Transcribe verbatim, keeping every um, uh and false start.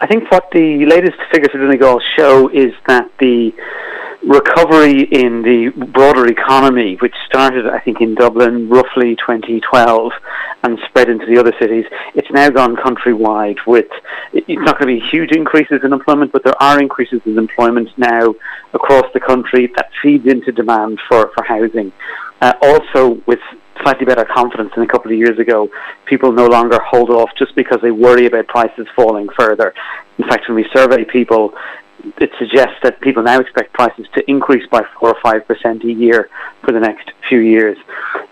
I think what the latest figures for Donegal show is that the recovery in the broader economy, which started, I think, in Dublin roughly twenty twelve and spread into the other cities, it's now gone countrywide with, it's not going to be huge increases in employment, but there are increases in employment now across the country that feeds into demand for, for housing. Uh, also, with slightly better confidence than a couple of years ago, people no longer hold off just because they worry about prices falling further. In fact, when we survey people, it suggests that people now expect prices to increase by four or five percent a year for the next few years.